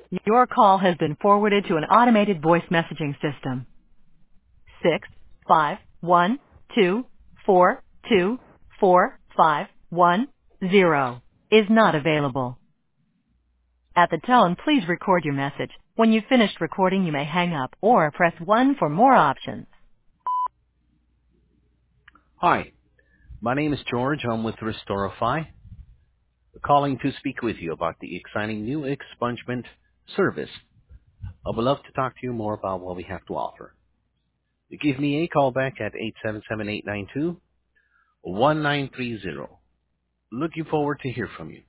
Your call has been forwarded to an automated voice messaging system. 65124245110 is not available. At the tone, please record your message. When you've finished recording, you may hang up or press 1 for more options. Hi, my name is George. I'm with Restorify, calling to speak with you about the exciting new expungement service. I would love to talk to you more about what we have to offer. Give me a call back at 877-892-1930. Looking forward to hear from you.